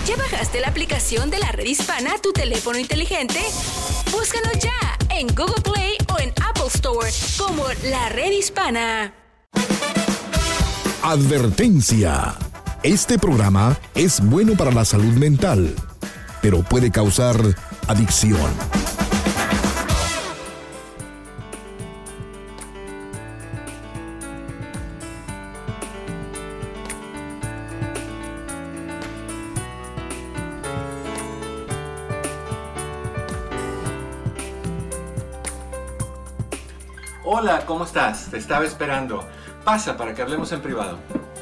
¿Ya bajaste la aplicación de la Red Hispana a tu teléfono inteligente? Búscanos ya en Google Play o en Apple Store como la Red Hispana. Advertencia. Este programa es bueno para la salud mental, pero puede causar adicción. Hola, ¿cómo estás? Te estaba esperando. Pasa para que hablemos en privado.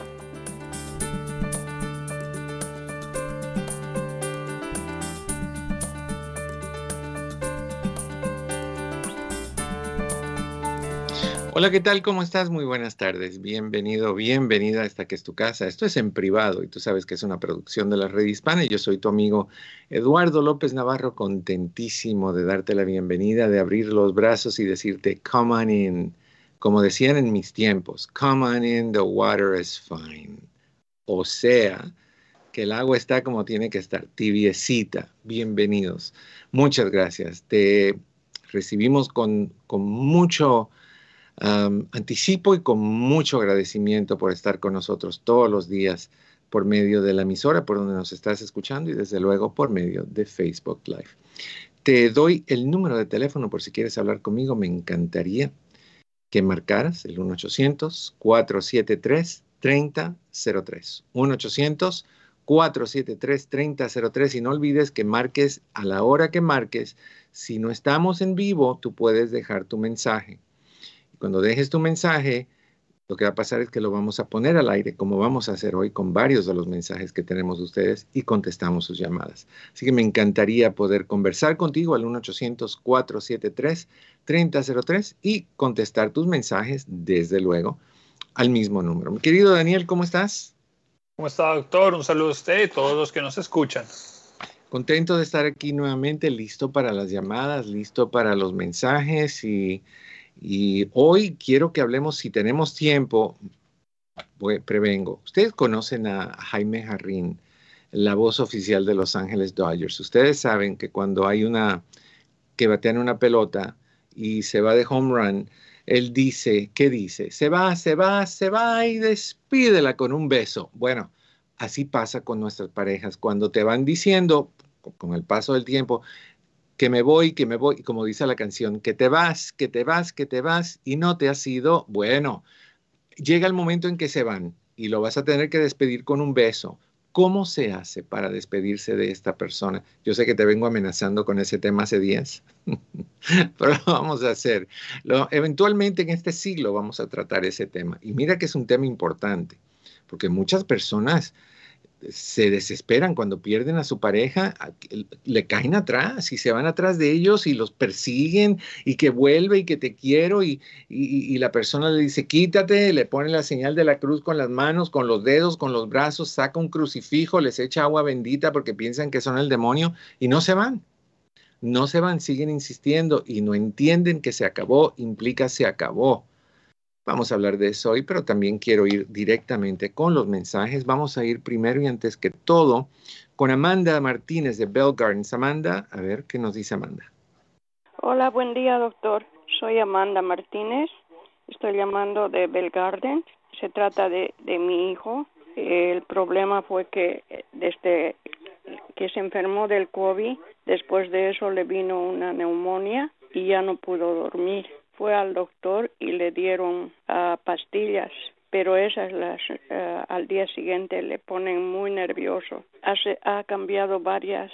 Hola, ¿qué tal? ¿Cómo estás? Muy buenas tardes. Bienvenido, bienvenida a esta que es tu casa. Esto es en privado y tú sabes que es una producción de la Red Hispana y yo soy tu amigo Eduardo López Navarro, contentísimo de darte la bienvenida, de abrir los brazos y decirte, come on in. Como decían en mis tiempos, come on in, the water is fine. O sea, que el agua está como tiene que estar, tibiecita. Bienvenidos. Muchas gracias. Te recibimos con mucho anticipo y con mucho agradecimiento por estar con nosotros todos los días por medio de la emisora por donde nos estás escuchando y desde luego por medio de Facebook Live. Te doy el número de teléfono por si quieres hablar conmigo. Me encantaría que marcaras el 1-800-473-3003. 1-800-473-3003 y no olvides que marques a la hora que marques. Si no estamos en vivo, tú puedes dejar tu mensaje. Cuando dejes tu mensaje, lo que va a pasar es que lo vamos a poner al aire, como vamos a hacer hoy con varios de los mensajes que tenemos de ustedes y contestamos sus llamadas. Así que me encantaría poder conversar contigo al 1-800-473-3003 y contestar tus mensajes, desde luego, al mismo número. Mi querido Daniel, ¿cómo estás? ¿Cómo está, doctor? Un saludo a usted y a todos los que nos escuchan. Contento de estar aquí nuevamente, listo para las llamadas, listo para los mensajes y hoy quiero que hablemos, si tenemos tiempo, prevengo. Ustedes conocen a Jaime Jarrín, la voz oficial de Los Ángeles Dodgers. Ustedes saben que cuando hay que batean una pelota y se va de home run, él dice, ¿qué dice? Se va y despídela con un beso. Bueno, así pasa con nuestras parejas. Cuando te van diciendo, con el paso del tiempo, que me voy, y como dice la canción, que te vas, y no te has ido, bueno, llega el momento en que se van y lo vas a tener que despedir con un beso. ¿Cómo se hace para despedirse de esta persona? Yo sé que te vengo amenazando con ese tema hace días, pero lo vamos a hacer. Eventualmente en este siglo vamos a tratar ese tema. Y mira que es un tema importante, porque muchas personas se desesperan cuando pierden a su pareja, le caen atrás y se van atrás de ellos y los persiguen y que vuelve y que te quiero y la persona le dice quítate, le pone la señal de la cruz con las manos, con los dedos, con los brazos, saca un crucifijo, les echa agua bendita porque piensan que son el demonio y no se van, siguen insistiendo y no entienden que se acabó, implica se acabó. Vamos a hablar de eso hoy, pero también quiero ir directamente con los mensajes. Vamos a ir primero y antes que todo con Amanda Martínez de Bell Gardens. Amanda, a ver, ¿qué nos dice Amanda? Hola, buen día, doctor. Soy Amanda Martínez. Estoy llamando de Bell Gardens. Se trata de mi hijo. El problema fue que desde que se enfermó del COVID, después de eso le vino una neumonía y ya no pudo dormir. Fue al doctor y le dieron pastillas, pero esas al día siguiente le ponen muy nervioso. Ha cambiado varios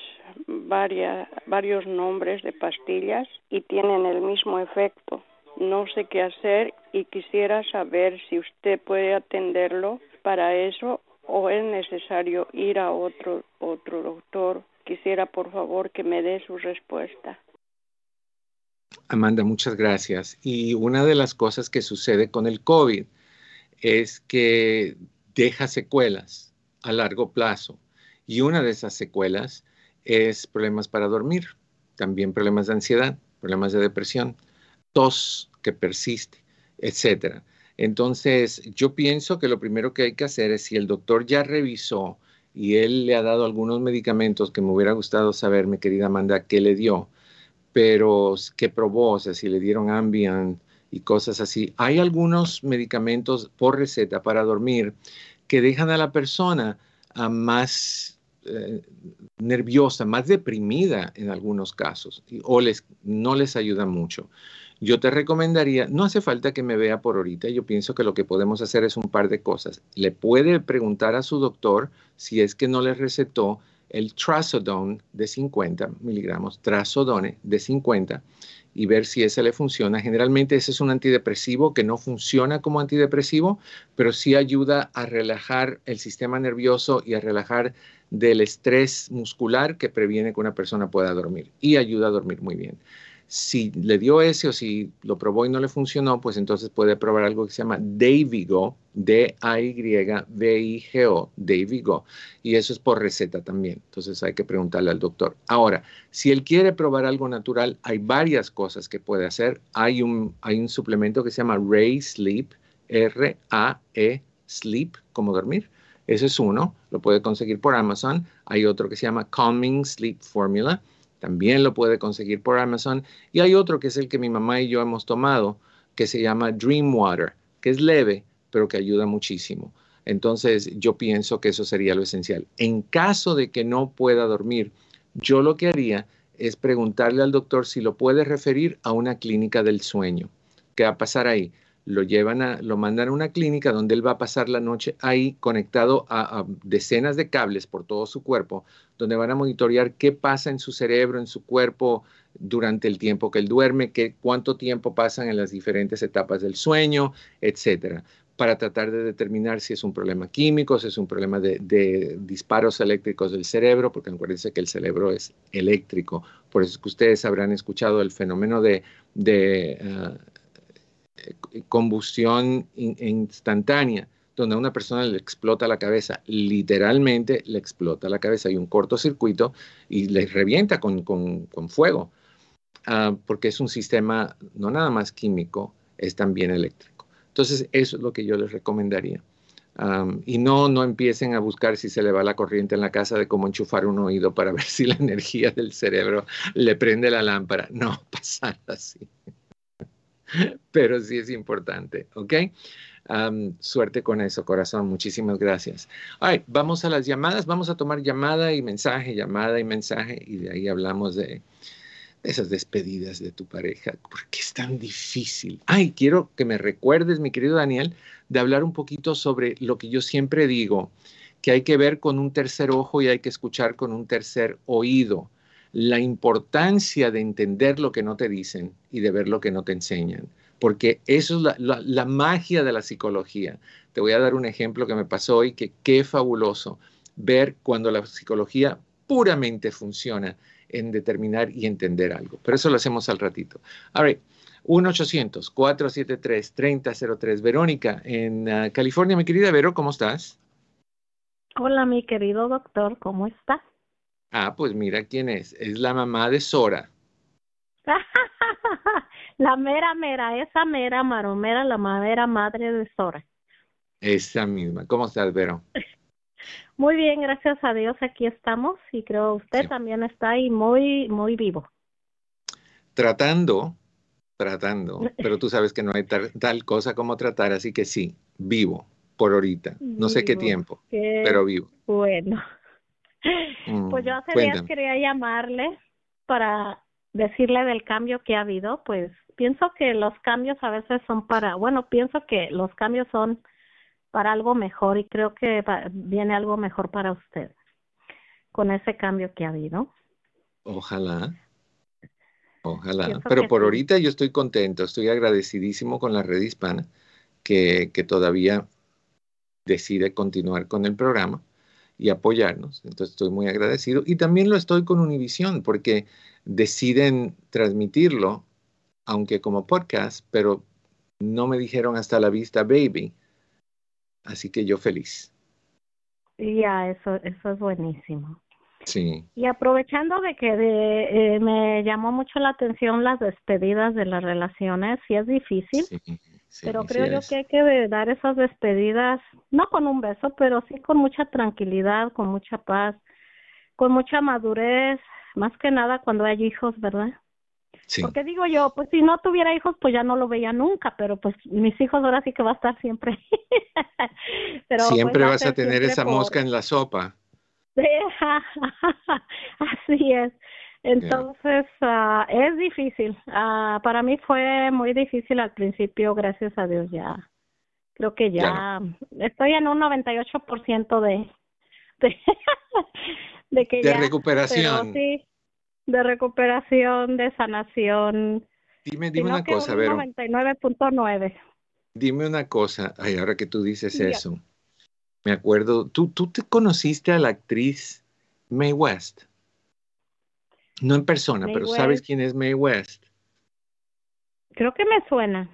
nombres de pastillas y tienen el mismo efecto. No sé qué hacer y quisiera saber si usted puede atenderlo para eso o es necesario ir a otro doctor. Quisiera, por favor, que me dé su respuesta. Amanda, muchas gracias. Y una de las cosas que sucede con el COVID es que deja secuelas a largo plazo. Y una de esas secuelas es problemas para dormir, también problemas de ansiedad, problemas de depresión, tos que persiste, etcétera. Entonces, yo pienso que lo primero que hay que hacer es, si el doctor ya revisó y él le ha dado algunos medicamentos que me hubiera gustado saber, mi querida Amanda, qué le dio, pero qué probó, o sea, si le dieron Ambien y cosas así. Hay algunos medicamentos por receta para dormir que dejan a la persona más nerviosa, más deprimida en algunos casos, o no les ayuda mucho. Yo te recomendaría, no hace falta que me vea por ahorita, yo pienso que lo que podemos hacer es un par de cosas. Le puede preguntar a su doctor si es que no le recetó el trazodone de 50 miligramos, trazodone de 50, y ver si ese le funciona. Generalmente ese es un antidepresivo que no funciona como antidepresivo, pero sí ayuda a relajar el sistema nervioso y a relajar del estrés muscular que previene que una persona pueda dormir y ayuda a dormir muy bien. Si le dio ese o si lo probó y no le funcionó, pues entonces puede probar algo que se llama Dayvigo, D-A-Y-V-I-G-O, Dayvigo, y eso es por receta también. Entonces hay que preguntarle al doctor. Ahora, si él quiere probar algo natural, hay varias cosas que puede hacer. Hay un suplemento que se llama Ray Sleep, R-A-E, Sleep, como dormir. Ese es uno, lo puede conseguir por Amazon. Hay otro que se llama Calming Sleep Formula. También lo puede conseguir por Amazon. Y hay otro que es el que mi mamá y yo hemos tomado, que se llama Dream Water, que es leve, pero que ayuda muchísimo. Entonces, yo pienso que eso sería lo esencial. En caso de que no pueda dormir, yo lo que haría es preguntarle al doctor si lo puede referir a una clínica del sueño. ¿Qué va a pasar ahí? Lo mandan a una clínica donde él va a pasar la noche ahí conectado a decenas de cables por todo su cuerpo, donde van a monitorear qué pasa en su cerebro, en su cuerpo durante el tiempo que él duerme, cuánto tiempo pasan en las diferentes etapas del sueño, etcétera, para tratar de determinar si es un problema químico, si es un problema de disparos eléctricos del cerebro, porque acuérdense que el cerebro es eléctrico. Por eso es que ustedes habrán escuchado el fenómeno de combustión instantánea, donde a una persona le explota la cabeza, literalmente le explota la cabeza, hay un cortocircuito y le revienta con fuego, porque es un sistema no nada más químico, es también eléctrico. Entonces, eso es lo que yo les recomendaría. Y no empiecen a buscar si se le va la corriente en la casa de cómo enchufar un oído para ver si la energía del cerebro le prende la lámpara. No pasa así. Pero sí es importante, ¿ok? Suerte con eso, corazón. Muchísimas gracias. All right, vamos a las llamadas. Vamos a tomar llamada y mensaje, y de ahí hablamos de esas despedidas de tu pareja. ¿Por qué es tan difícil? Ay, quiero que me recuerdes, mi querido Daniel, de hablar un poquito sobre lo que yo siempre digo, que hay que ver con un tercer ojo y hay que escuchar con un tercer oído. La importancia de entender lo que no te dicen y de ver lo que no te enseñan, porque eso es la magia de la psicología. Te voy a dar un ejemplo que me pasó hoy, que qué fabuloso ver cuando la psicología puramente funciona en determinar y entender algo. Pero eso lo hacemos al ratito. All right. 1-800-473-3003. Verónica, en California, mi querida Vero, ¿cómo estás? Hola, mi querido doctor, ¿cómo está? Pues mira quién es. Es la mamá de Sora. La mera, esa mera maromera, la mera madre de Sora. Esa misma. ¿Cómo estás, Vero? Muy bien, gracias a Dios, aquí estamos y creo usted también está ahí muy, muy vivo. Tratando, pero tú sabes que no hay tal cosa como tratar, así que sí, vivo por ahorita. No sé qué tiempo, pero vivo. Bueno. Pues yo hace días quería llamarle para decirle del cambio que ha habido. Pues pienso que los cambios a veces son pienso que los cambios son para algo mejor y creo que viene algo mejor para usted con ese cambio que ha habido. Ojalá. Pero por ahorita yo estoy contento, estoy agradecidísimo con la Red Hispana que todavía decide continuar con el programa y apoyarnos. Entonces estoy muy agradecido. Y también lo estoy con Univision porque deciden transmitirlo, aunque como podcast, pero no me dijeron hasta la vista, baby. Así que yo feliz. Ya, eso es buenísimo. Sí. Y aprovechando de que me llamó mucho la atención las despedidas de las relaciones, sí es difícil. Sí. pero creo yo que hay que dar esas despedidas, no con un beso, pero sí con mucha tranquilidad, con mucha paz, con mucha madurez, más que nada cuando hay hijos, ¿verdad? Sí. Porque digo yo, pues si no tuviera hijos, pues ya no lo veía nunca, pero pues mis hijos ahora sí que va a estar siempre. Pero siempre pues vas a tener esa mosca en la sopa. Así es. Entonces, es difícil. Para mí fue muy difícil al principio, gracias a Dios ya. Creo que ya estoy en un 98% de que de ya. recuperación. Pero sí, de recuperación, de sanación. Dime una cosa, Vero. 99.9. Dime una cosa. Ay, ahora que tú dices eso, me acuerdo. ¿Tú te conociste a la actriz Mae West? No en persona, pero ¿sabes quién es Mae West? Creo que me suena.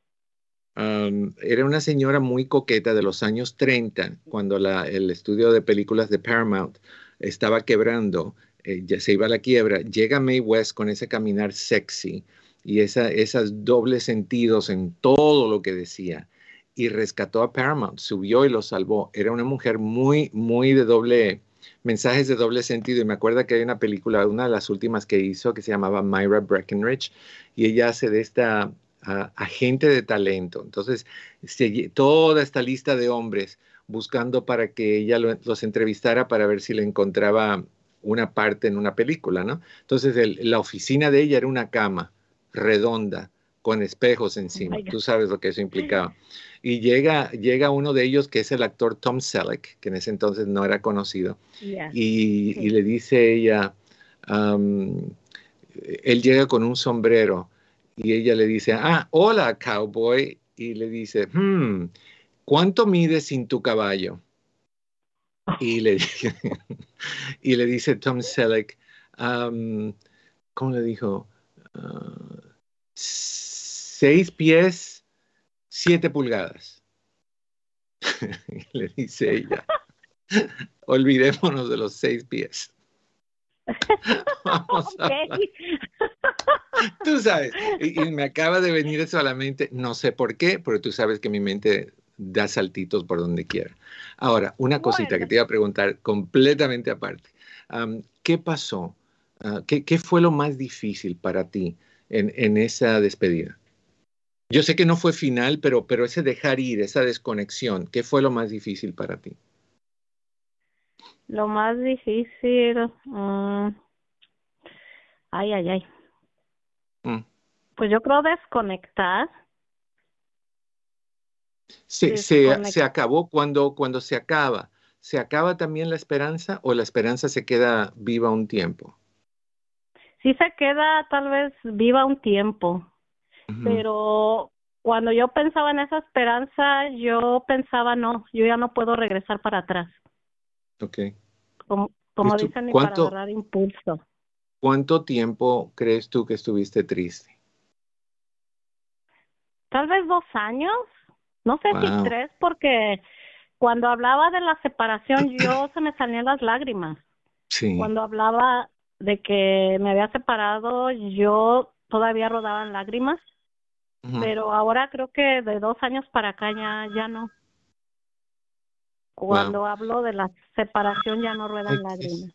Era una señora muy coqueta de los años 30, cuando el estudio de películas de Paramount estaba quebrando, ya se iba a la quiebra. Llega Mae West con ese caminar sexy y esas dobles sentidos en todo lo que decía, y rescató a Paramount, subió y lo salvó. Era una mujer muy, muy de mensajes de doble sentido, y me acuerdo que hay una película, una de las últimas que hizo, que se llamaba Myra Breckenridge, y ella hace de esta agente de talento. Entonces, toda esta lista de hombres buscando para que ella los entrevistara para ver si le encontraba una parte en una película, ¿no? Entonces, la oficina de ella era una cama redonda con espejos encima. Tú sabes lo que eso implicaba. Y llega uno de ellos, que es el actor Tom Selleck, que en ese entonces no era conocido, y le dice ella, él llega con un sombrero, y ella le dice, hola, cowboy, y le dice, ¿cuánto mides sin tu caballo? Y le dice Tom Selleck, ¿cómo le dijo? 6 pies, 7 pulgadas. Y le dice ella, olvidémonos de los 6 pies. Vamos a hablar. Tú sabes, y me acaba de venir eso a la mente, no sé por qué, pero tú sabes que mi mente da saltitos por donde quiera. Ahora, una cosita que te iba a preguntar completamente aparte. ¿Qué pasó? ¿Qué fue lo más difícil para ti en esa despedida? Yo sé que no fue final, pero ese dejar ir, esa desconexión, ¿qué fue lo más difícil para ti? Lo más difícil, ay. Pues yo creo desconectar. Se acabó cuando se acaba. ¿Se acaba también la esperanza o la esperanza se queda viva un tiempo? Sí se queda tal vez viva un tiempo, pero cuando yo pensaba en esa esperanza, yo pensaba, no, yo ya no puedo regresar para atrás. Okay. Como dicen, ni para agarrar impulso. ¿Cuánto tiempo crees tú que estuviste triste? Tal vez 2 años, no sé si 3, porque cuando hablaba de la separación se me salían las lágrimas. Sí. Cuando hablaba de que me había separado, yo todavía rodaba en lágrimas, pero ahora creo que de 2 años para acá ya no. Cuando hablo de la separación ya no ruedan lágrimas.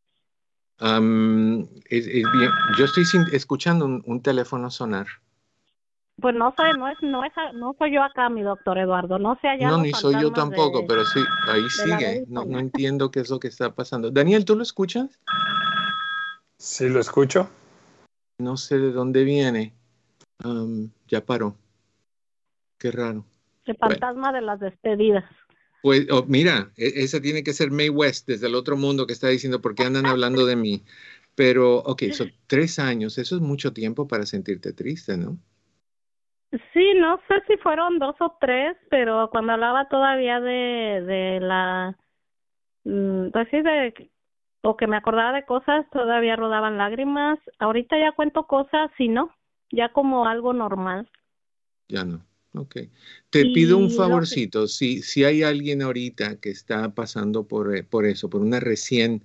Es bien. Yo estoy escuchando un teléfono sonar. Pues no soy yo acá, mi doctor Eduardo, no sé allá. No, ni soy yo tampoco, pero sí, ahí sigue. No entiendo qué es lo que está pasando. Daniel, ¿tú lo escuchas? Sí, lo escucho. No sé de dónde viene. Ya paró. Qué raro. El fantasma de las despedidas. Pues mira, esa tiene que ser Mae West desde el otro mundo que está diciendo por qué andan hablando de mí. Pero, son 3 años, eso es mucho tiempo para sentirte triste, ¿no? Sí, no sé si fueron 2 o 3, pero cuando hablaba todavía de la, pues sí, o que me acordaba de cosas, todavía rodaban lágrimas. Ahorita ya cuento cosas y no, ya como algo normal. Ya no. Ok. Te pido un favorcito. Si hay alguien ahorita que está pasando por eso, por una recién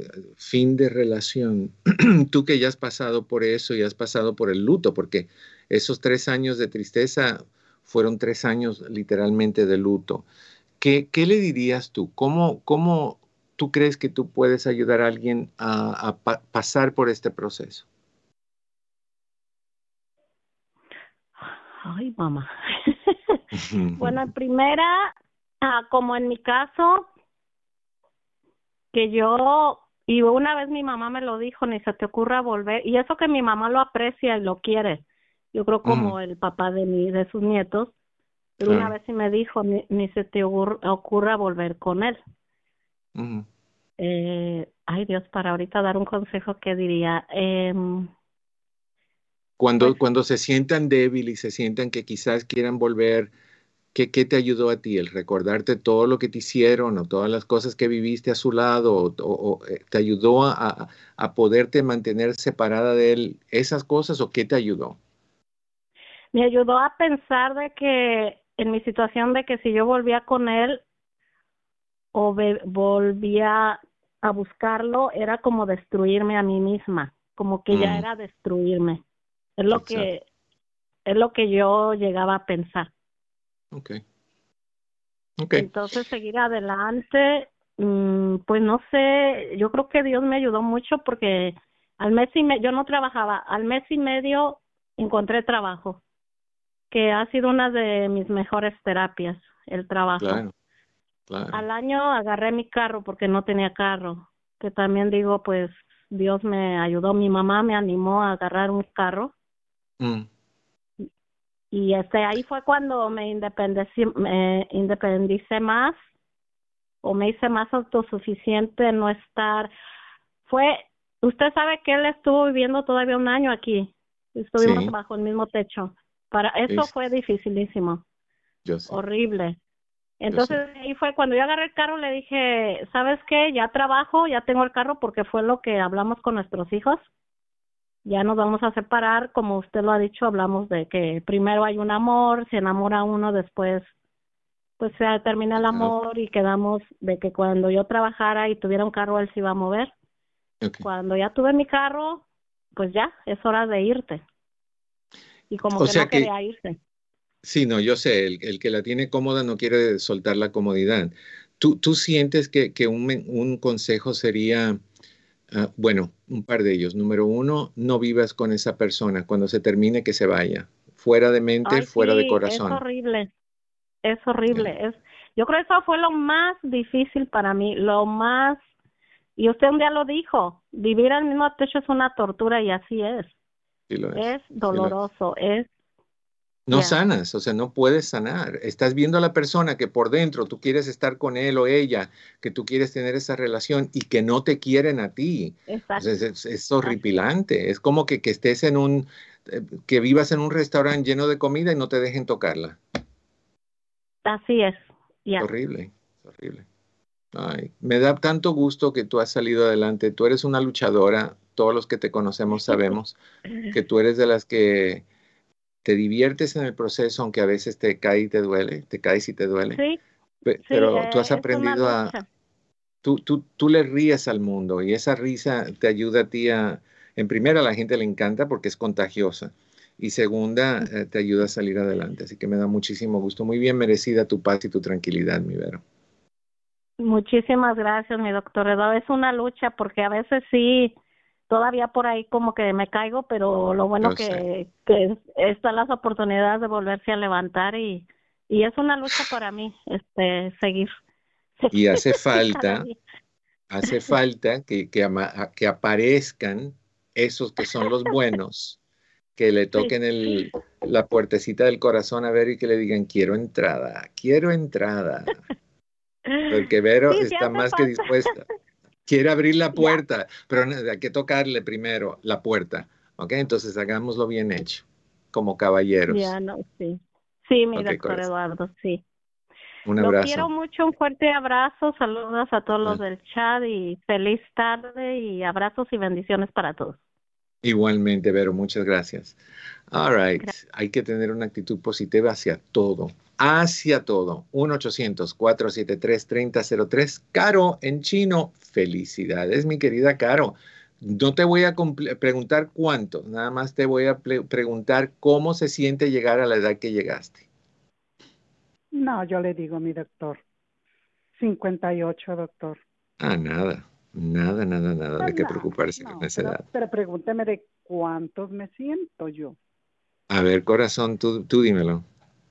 fin de relación, tú que ya has pasado por eso y has pasado por el luto, porque esos 3 años de tristeza fueron 3 años literalmente de luto. ¿Qué le dirías tú? ¿Cómo tú crees que tú puedes ayudar a alguien a pasar por este proceso? Ay, mamá. Bueno, en primera, como en mi caso, que y una vez mi mamá me lo dijo, ni se te ocurra volver, y eso que mi mamá lo aprecia y lo quiere, yo creo como el papá de sus nietos, pero una vez sí me dijo, ni se te ocurra volver con él. Ay, Dios, para ahorita dar un consejo, ¿qué diría? Cuando se sientan débiles y se sientan que quizás quieran volver, ¿qué te ayudó a ti? ¿El recordarte todo lo que te hicieron o todas las cosas que viviste a su lado? ¿O te ayudó a poderte mantener separada de él esas cosas o qué te ayudó? Me ayudó a pensar de que en mi situación de que si yo volvía con él o volvía a buscarlo, era como destruirme a mí misma, como que ya era destruirme. Es lo que yo llegaba a pensar. Okay. Entonces seguir adelante, pues no sé, yo creo que Dios me ayudó mucho porque yo no trabajaba, al mes y medio encontré trabajo, que ha sido una de mis mejores terapias, el trabajo. Claro. Al año agarré mi carro porque no tenía carro, que también digo, pues Dios me ayudó, mi mamá me animó a agarrar un carro. Y ahí fue cuando me independicé más, o me hice más autosuficiente, no estar. Usted sabe que él estuvo viviendo todavía 1 año aquí, estuvimos bajo el mismo techo. Eso fue dificilísimo, horrible. Entonces ahí fue cuando yo agarré el carro, le dije, ¿sabes qué? Ya trabajo, ya tengo el carro, porque fue lo que hablamos con nuestros hijos. Ya nos vamos a separar, como usted lo ha dicho, hablamos de que primero hay un amor, se enamora uno, después pues se termina el amor y quedamos de que cuando yo trabajara y tuviera un carro, él se iba a mover. Cuando ya tuve mi carro, pues ya, es hora de irte. Y como que no quería irse. Sí, no, yo sé, el que la tiene cómoda no quiere soltar la comodidad. ¿Tú sientes que un consejo sería... bueno, un par de ellos. Número 1, no vivas con esa persona. Cuando se termine, que se vaya. Fuera de mente, fuera de corazón. Es horrible. Es horrible. Yo creo que eso fue lo más difícil para mí. Y usted un día lo dijo, vivir al mismo techo es una tortura y así es. Sí lo es. Es doloroso, No sanas, o sea, no puedes sanar. Estás viendo a la persona que por dentro tú quieres estar con él o ella, que tú quieres tener esa relación y que no te quieren a ti. Exacto. O sea, es horripilante. Es como que estés que vivas en un restaurante lleno de comida y no te dejen tocarla. Así es. Es horrible. Ay, me da tanto gusto que tú has salido adelante. Tú eres una luchadora. Todos los que te conocemos sabemos que tú eres de las que te diviertes en el proceso, aunque a veces te caes y te duele. Sí. Pero tú has aprendido tú le ríes al mundo y esa risa te ayuda a ti en primera, a la gente le encanta porque es contagiosa. Y segunda, te ayuda a salir adelante. Así que me da muchísimo gusto. Muy bien merecida tu paz y tu tranquilidad, mi Vero. Muchísimas gracias, mi doctor Eduardo. Es una lucha porque a veces sí, todavía por ahí como que me caigo, pero lo bueno que están las oportunidades de volverse a levantar y es una lucha para mí, seguir. Y hace falta que aparezcan esos que son los buenos, que le toquen la puertecita del corazón a Vero y que le digan, quiero entrada. Porque Vero está más que dispuesta. Quiere abrir la puerta, pero hay que tocarle primero la puerta. ¿Ok? Entonces hagámoslo bien hecho, como caballeros. Sí, mi doctor Eduardo, sí. Un abrazo. Lo quiero mucho, un fuerte abrazo, saludos a todos los del chat y feliz tarde y abrazos y bendiciones para todos. Igualmente, Vero, muchas gracias. All right, hay que tener una actitud positiva hacia todo. 1-800-473-3003. Caro en chino, felicidades, mi querida Caro. No te voy a preguntar cuánto, nada más te voy a preguntar cómo se siente llegar a la edad que llegaste. No, yo le digo a mi doctor, 58, doctor. Nada de qué preocuparse con esa edad. Pero pregúnteme de cuántos me siento yo. A ver, corazón, tú dímelo.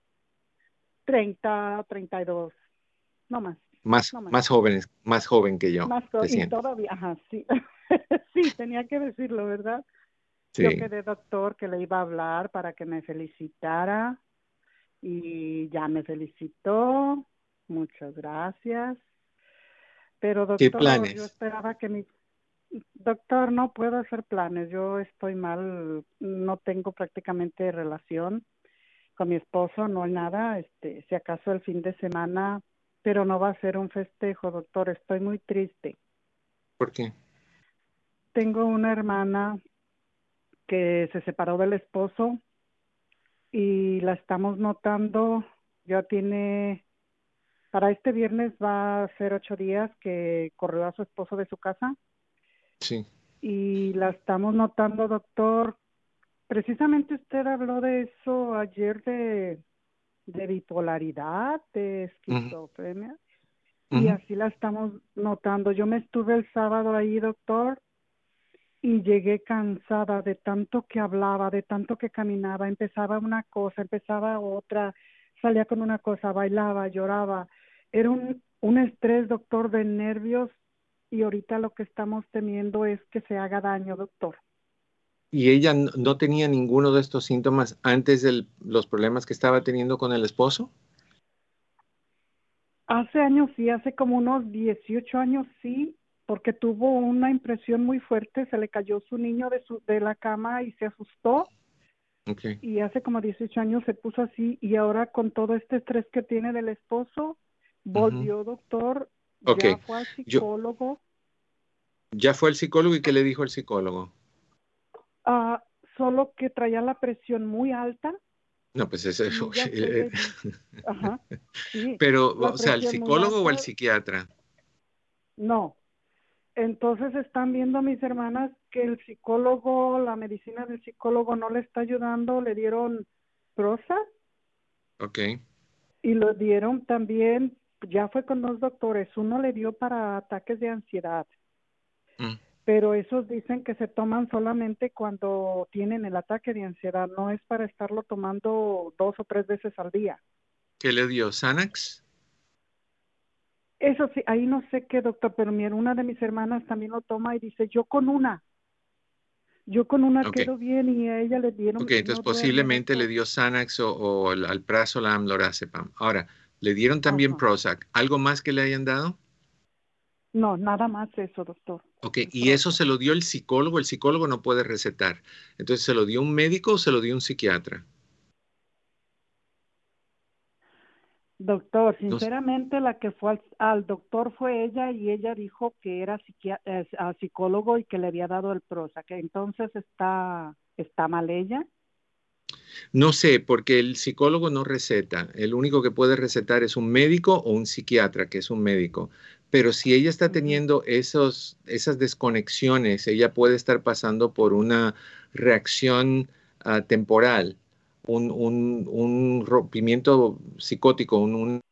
30, 32, no más. Más joven que yo. Y todavía, ajá, sí. Sí, tenía que decirlo, ¿verdad? Sí. Yo quedé doctor que le iba a hablar para que me felicitara y ya me felicitó. Muchas gracias. Pero doctor, ¿qué planes? Yo esperaba que doctor, no puedo hacer planes. Yo estoy mal, no tengo prácticamente relación con mi esposo, no hay nada. Si acaso el fin de semana, pero no va a ser un festejo, doctor. Estoy muy triste. ¿Por qué? Tengo una hermana que se separó del esposo y la estamos notando, ya tiene, para este viernes va a ser 8 días que corrió a su esposo de su casa. Sí. Y la estamos notando, doctor. Precisamente usted habló de eso ayer, de bipolaridad, de esquizofrenia, y así la estamos notando. Yo me estuve el sábado ahí, doctor, y llegué cansada de tanto que hablaba, de tanto que caminaba. Empezaba una cosa, empezaba otra, salía con una cosa, bailaba, lloraba. Era un estrés, doctor, de nervios, y ahorita lo que estamos temiendo es que se haga daño, doctor. ¿Y ella no tenía ninguno de estos síntomas antes de los problemas que estaba teniendo con el esposo? Hace años sí, hace como unos 18 años sí, porque tuvo una impresión muy fuerte, se le cayó su niño de la cama y se asustó. Okay. Y hace como 18 años se puso así, y ahora con todo este estrés que tiene del esposo, volvió, doctor, ya fue al psicólogo. ¿Ya fue al psicólogo y qué le dijo el psicólogo? Solo que traía la presión muy alta. No, pues eso. Ajá, sí. Pero, o sea, ¿el psicólogo o el psiquiatra? No. Entonces están viendo mis hermanas que el psicólogo, la medicina del psicólogo no le está ayudando, le dieron Prozac. Ok. Y lo dieron también, ya fue con 2 doctores, uno le dio para ataques de ansiedad. Pero esos dicen que se toman solamente cuando tienen el ataque de ansiedad, no es para estarlo tomando 2 o 3 veces al día. ¿Qué le dio? ¿Xanax? Eso sí, ahí no sé qué, doctor, pero una de mis hermanas también lo toma y dice, yo con una quedo bien, y a ella le dieron. Ok, entonces posiblemente le dio Xanax o el alprazolam, lorazepam. Ahora, ¿le dieron también Prozac? ¿Algo más que le hayan dado? No, nada más eso, doctor. Ok, ¿y eso se lo dio el psicólogo? El psicólogo no puede recetar. Entonces, ¿se lo dio un médico o se lo dio un psiquiatra? Doctor, sinceramente la que fue al doctor fue ella, y ella dijo que era psicólogo y que le había dado el Prozac. Entonces, ¿está mal ella? No sé, porque el psicólogo no receta. El único que puede recetar es un médico o un psiquiatra, que es un médico. Pero si ella está teniendo esas desconexiones, ella puede estar pasando por una reacción temporal, un rompimiento psicótico,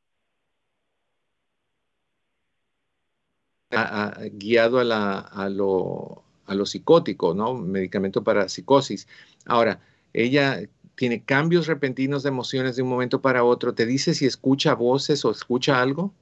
guiado a lo psicótico, ¿no? Medicamento para psicosis. Ahora, ella tiene cambios repentinos de emociones de un momento para otro. ¿Te dice si escucha voces o escucha algo?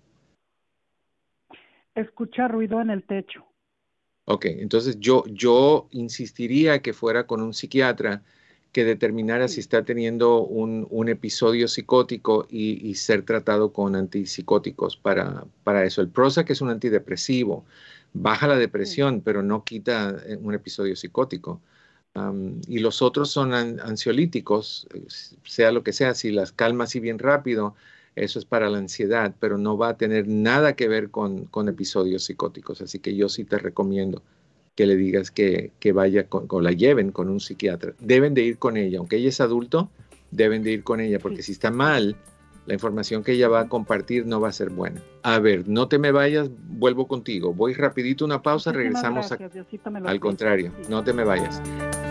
Escucha ruido en el techo. Ok, entonces yo insistiría que fuera con un psiquiatra que determinara si está teniendo un episodio psicótico y ser tratado con antipsicóticos para eso. El Prozac es un antidepresivo, baja la depresión, pero no quita un episodio psicótico. Y los otros son ansiolíticos, sea lo que sea, si las calma así bien rápido, eso es para la ansiedad, pero no va a tener nada que ver con episodios psicóticos. Así que yo sí te recomiendo que le digas que vaya o la lleven con un psiquiatra. Deben de ir con ella, aunque ella es adulto, deben de ir con ella, porque si está mal, la información que ella va a compartir no va a ser buena. A ver, no te me vayas, vuelvo contigo. Voy rapidito una pausa, regresamos. Al contrario, no te me vayas.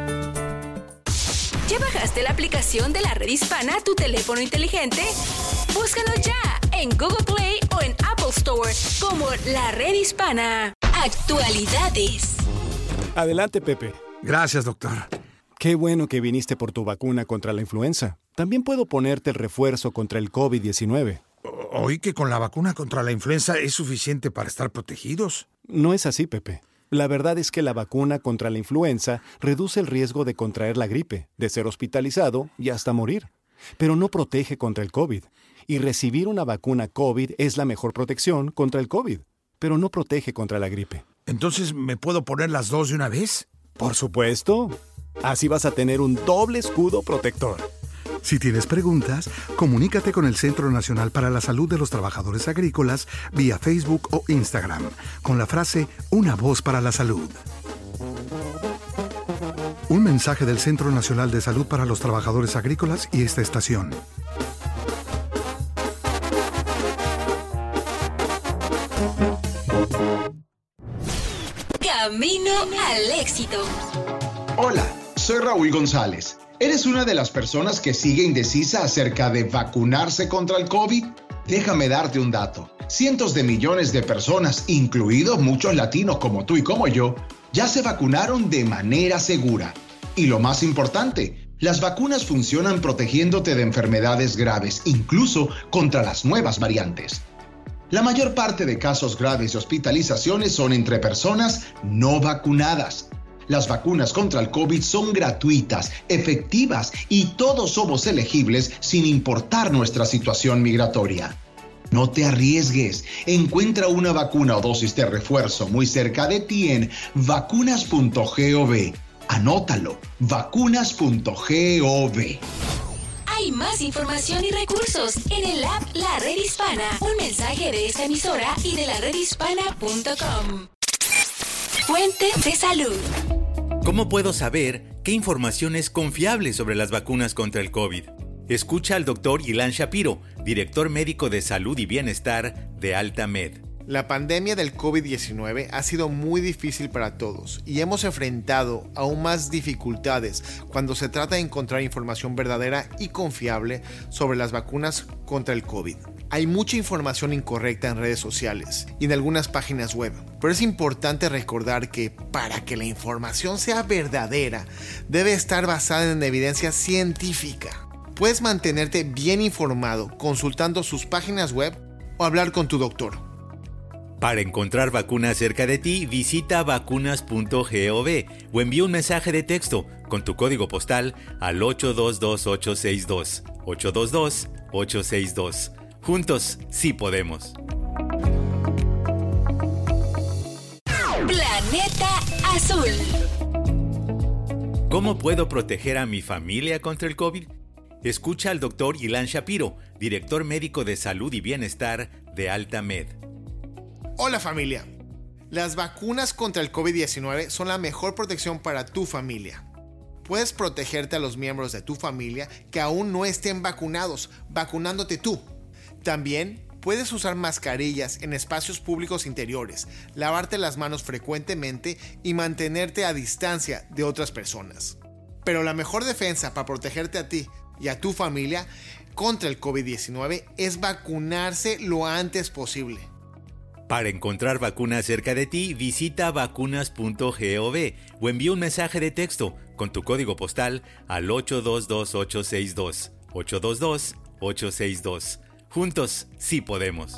¿Ya bajaste la aplicación de la Red Hispana a tu teléfono inteligente? Búscanos ya en Google Play o en Apple Store como La Red Hispana. Actualidades. Adelante, Pepe. Gracias, doctor. Qué bueno que viniste por tu vacuna contra la influenza. También puedo ponerte el refuerzo contra el COVID-19. Oí que con la vacuna contra la influenza es suficiente para estar protegidos. No es así, Pepe. La verdad es que la vacuna contra la influenza reduce el riesgo de contraer la gripe, de ser hospitalizado y hasta morir. Pero no protege contra el COVID. Y recibir una vacuna COVID es la mejor protección contra el COVID, pero no protege contra la gripe. ¿Entonces me puedo poner las dos de una vez? Por supuesto. Así vas a tener un doble escudo protector. Si tienes preguntas, comunícate con el Centro Nacional para la Salud de los Trabajadores Agrícolas vía Facebook o Instagram, con la frase Una voz para la salud. Un mensaje del Centro Nacional de Salud para los Trabajadores Agrícolas y esta estación. Camino al éxito. Hola, soy Raúl González. ¿Eres una de las personas que sigue indecisa acerca de vacunarse contra el COVID? Déjame darte un dato. Cientos de millones de personas, incluidos muchos latinos como tú y como yo, ya se vacunaron de manera segura. Y lo más importante, las vacunas funcionan protegiéndote de enfermedades graves, incluso contra las nuevas variantes. La mayor parte de casos graves y hospitalizaciones son entre personas no vacunadas. Las vacunas contra el COVID son gratuitas, efectivas y todos somos elegibles sin importar nuestra situación migratoria. No te arriesgues. Encuentra una vacuna o dosis de refuerzo muy cerca de ti en vacunas.gov. Anótalo, vacunas.gov. Hay más información y recursos en el app La Red Hispana. Un mensaje de esta emisora y de laredhispana.com. Fuente de salud. ¿Cómo puedo saber qué información es confiable sobre las vacunas contra el COVID? Escucha al Dr. Ilan Shapiro, director médico de salud y bienestar de AltaMed. La pandemia del COVID-19 ha sido muy difícil para todos y hemos enfrentado aún más dificultades cuando se trata de encontrar información verdadera y confiable sobre las vacunas contra el COVID. Hay mucha información incorrecta en redes sociales y en algunas páginas web, pero es importante recordar que para que la información sea verdadera, debe estar basada en evidencia científica. Puedes mantenerte bien informado consultando sus páginas web o hablar con tu doctor. Para encontrar vacunas cerca de ti, visita vacunas.gov o envía un mensaje de texto con tu código postal al 822-862. 822-862. Juntos, sí podemos. Planeta Azul. ¿Cómo puedo proteger a mi familia contra el COVID? Escucha al Dr. Ilan Shapiro, director médico de salud y bienestar de AltaMed. Hola familia. Las vacunas contra el COVID-19 son la mejor protección para tu familia. Puedes protegerte a los miembros de tu familia que aún no estén vacunados, vacunándote tú. También puedes usar mascarillas en espacios públicos interiores, lavarte las manos frecuentemente y mantenerte a distancia de otras personas. Pero la mejor defensa para protegerte a ti y a tu familia contra el COVID-19 es vacunarse lo antes posible. Para encontrar vacunas cerca de ti, visita vacunas.gov o envía un mensaje de texto con tu código postal al 822-862. 822-862. Juntos, sí podemos.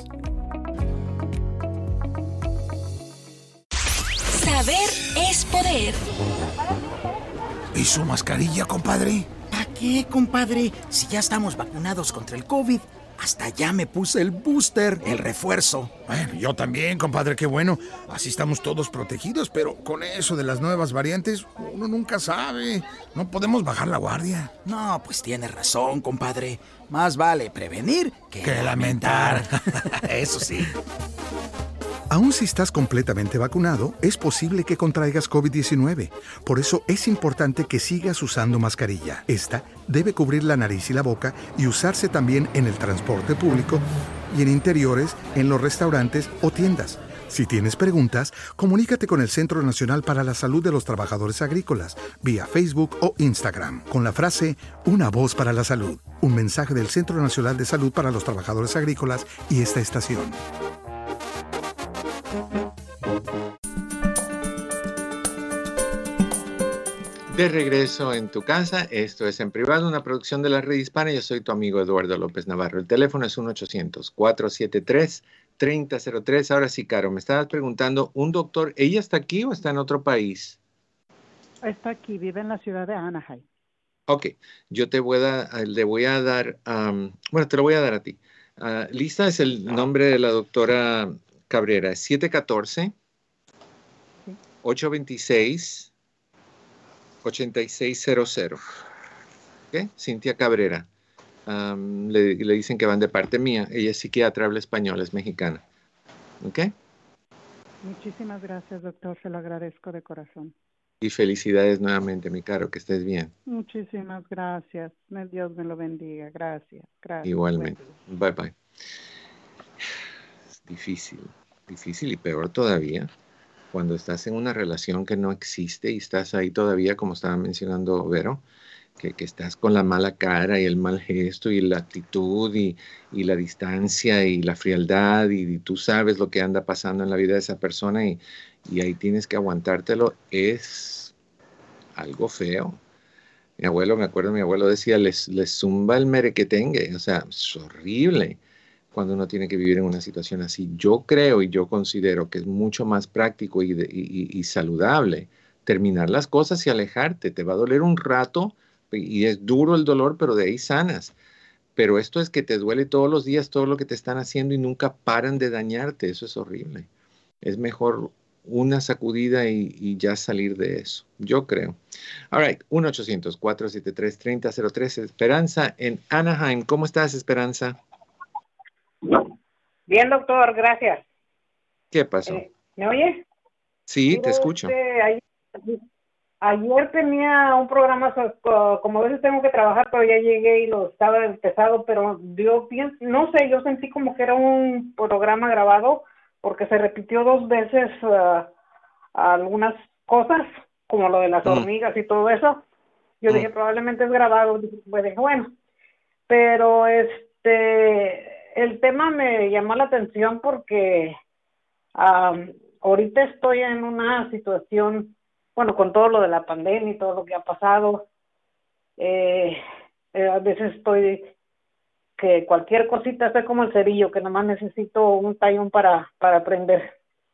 Saber es poder. ¿Y su mascarilla, compadre? ¿Para qué, compadre? Si ya estamos vacunados contra el COVID. Hasta ya me puse el booster, el refuerzo. Bueno, yo también, compadre, qué bueno. Así estamos todos protegidos, pero con eso de las nuevas variantes, uno nunca sabe. No podemos bajar la guardia. No, pues tienes razón, compadre. Más vale prevenir que lamentar. Eso sí. Aun si estás completamente vacunado, es posible que contraigas COVID-19. Por eso es importante que sigas usando mascarilla. Esta debe cubrir la nariz y la boca y usarse también en el transporte público y en interiores, en los restaurantes o tiendas. Si tienes preguntas, comunícate con el Centro Nacional para la Salud de los Trabajadores Agrícolas vía Facebook o Instagram con la frase Una voz para la salud. Un mensaje del Centro Nacional de Salud para los Trabajadores Agrícolas y esta estación. De regreso en tu casa, esto es En Privado, una producción de la Red Hispana. Yo soy tu amigo Eduardo López Navarro. El teléfono es 1-800-473-3003. Ahora sí, Caro, me estabas preguntando, ¿un doctor, ella está aquí o está en otro país? Está aquí, vive en la ciudad de Anaheim. Ok, yo le voy a dar, bueno, te lo voy a dar a ti. Lista es el nombre de la doctora Cabrera, es 714-826-8600. ¿Okay? Cintia Cabrera. Le dicen que van de parte mía. Ella es psiquiatra, habla español, es mexicana. ¿Ok? Muchísimas gracias, doctor. Se lo agradezco de corazón. Y felicidades nuevamente, mi Caro, que estés bien. Muchísimas gracias. Dios me lo bendiga. Gracias. Igualmente. Bye, bye. Es difícil y peor todavía cuando estás en una relación que no existe y estás ahí todavía, como estaba mencionando Vero, que estás con la mala cara y el mal gesto y la actitud y la distancia y la frialdad y tú sabes lo que anda pasando en la vida de esa persona y ahí tienes que aguantártelo. Es algo feo. Me acuerdo, mi abuelo decía, les zumba el merequetengue. O sea, es horrible cuando uno tiene que vivir en una situación así. Yo creo y yo considero que es mucho más práctico y saludable terminar las cosas y alejarte. Te va a doler un rato y es duro el dolor, pero de ahí sanas. Pero esto es que te duele todos los días todo lo que te están haciendo y nunca paran de dañarte. Eso es horrible. Es mejor una sacudida y ya salir de eso. Yo creo. All right, 1-800-473-3003. Esperanza en Anaheim. ¿Cómo estás, Esperanza? Bien, doctor, gracias. ¿Qué pasó? ¿Me oye? Sí, te escucho. Ayer tenía un programa, como a veces tengo que trabajar, pero ya llegué y lo estaba empezado, pero yo no sé, yo sentí como que era un programa grabado porque se repitió 2 veces algunas cosas, como lo de las hormigas y todo eso. Yo dije, probablemente es grabado, pues dije, bueno, pero el tema me llamó la atención porque ahorita estoy en una situación, bueno, con todo lo de la pandemia y todo lo que ha pasado, a veces estoy que cualquier cosita estoy como el cerillo, que nomás necesito un tallón para aprender.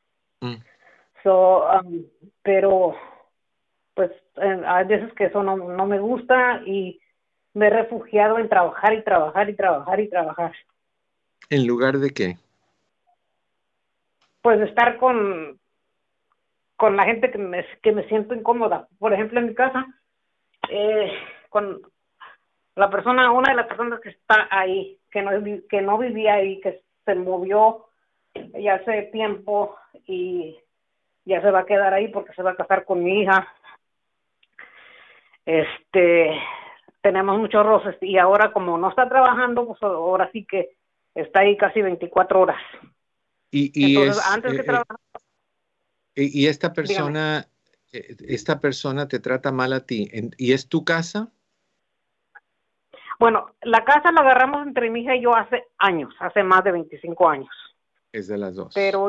Pero pues hay veces que eso no me gusta y me he refugiado en trabajar y trabajar y trabajar y trabajar. ¿En lugar de qué? Pues estar con la gente que me siento incómoda. Por ejemplo, en mi casa, con una de las personas que está ahí, que no vivía ahí, que se movió ya hace tiempo y ya se va a quedar ahí porque se va a casar con mi hija. Tenemos muchos roces y ahora como no está trabajando, pues ahora sí que está ahí casi 24 horas. Entonces, antes que trabajaba. Y esta persona te trata mal a ti. ¿Y es tu casa? Bueno, la casa la agarramos entre mi hija y yo hace más de 25 años. Es de las dos. Pero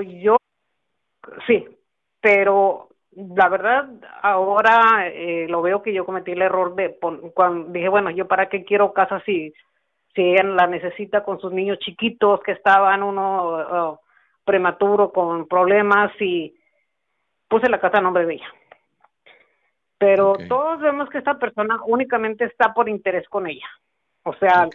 pero la verdad ahora lo veo que yo cometí el error cuando dije, bueno, yo para qué quiero casa si ella la necesita con sus niños chiquitos que estaban uno prematuro con problemas y puse la casa a nombre de ella. Pero todos vemos que esta persona únicamente está por interés con ella. O sea,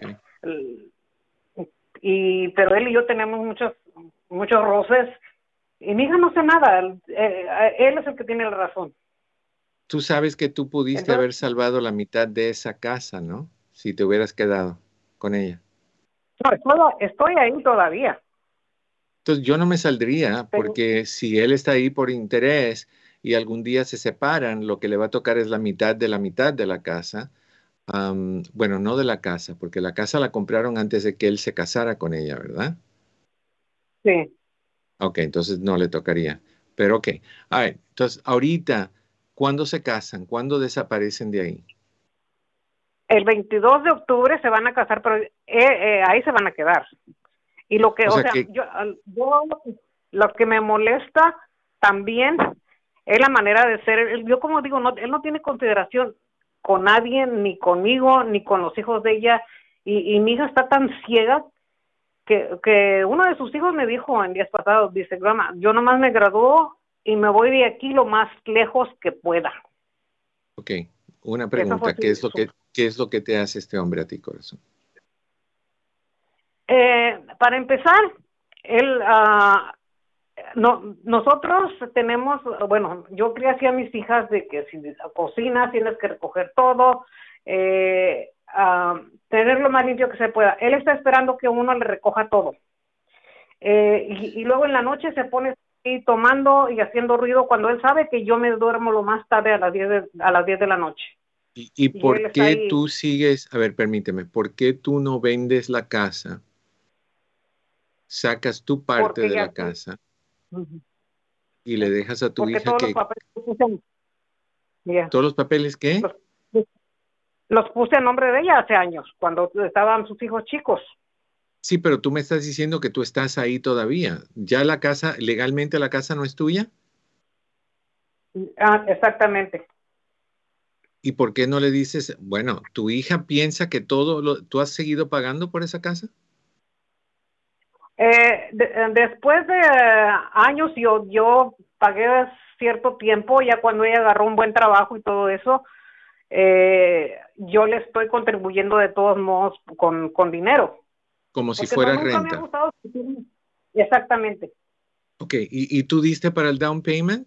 pero él y yo tenemos muchos roces y mi hija no sé nada. Él es el que tiene la razón. Tú sabes que tú pudiste haber salvado la mitad de esa casa, ¿no? Si te hubieras quedado con ella. No, estoy ahí todavía. Entonces yo no me saldría porque si él está ahí por interés y algún día se separan, lo que le va a tocar es la mitad de la casa. Bueno, no de la casa, porque la casa la compraron antes de que él se casara con ella, ¿verdad? Sí. Ok, entonces no le tocaría. Pero ok. A ver, entonces ahorita, ¿cuándo se casan? ¿Cuándo desaparecen de ahí? El 22 de octubre se van a casar, pero ahí se van a quedar. Y lo que, yo, lo que me molesta también es la manera de ser. Yo como digo, él no tiene consideración con nadie, ni conmigo, ni con los hijos de ella. Y mi hija está tan ciega que uno de sus hijos me dijo en días pasados, dice, Grandma, yo nomás me gradúo y me voy de aquí lo más lejos que pueda. Ok, una pregunta, ¿qué es lo que te hace este hombre a ti, corazón? Para empezar, nosotros tenemos, bueno, yo crié así a mis hijas de que si cocinas tienes que recoger todo, tener lo más limpio que se pueda. Él está esperando que uno le recoja todo. Y luego en la noche se pone ahí tomando y haciendo ruido cuando él sabe que yo me duermo lo más tarde a las 10 de la noche. ¿Y por qué tú sigues, a ver, permíteme, por qué tú no vendes la casa? Sacas tu parte de la casa y le dejas a tu hija todos los papeles ¿Todos los papeles qué? Los puse a nombre de ella hace años, cuando estaban sus hijos chicos. Sí, pero tú me estás diciendo que tú estás ahí todavía. ¿Ya la casa, legalmente la casa no es tuya? Exactamente. ¿Y por qué no le dices, bueno, tu hija piensa que tú has seguido pagando por esa casa? Después de años yo pagué cierto tiempo, ya cuando ella agarró un buen trabajo y todo eso, yo le estoy contribuyendo de todos modos con dinero. Como si fuera renta. Me ha gustado. Exactamente. Ok, ¿y tú diste para el down payment?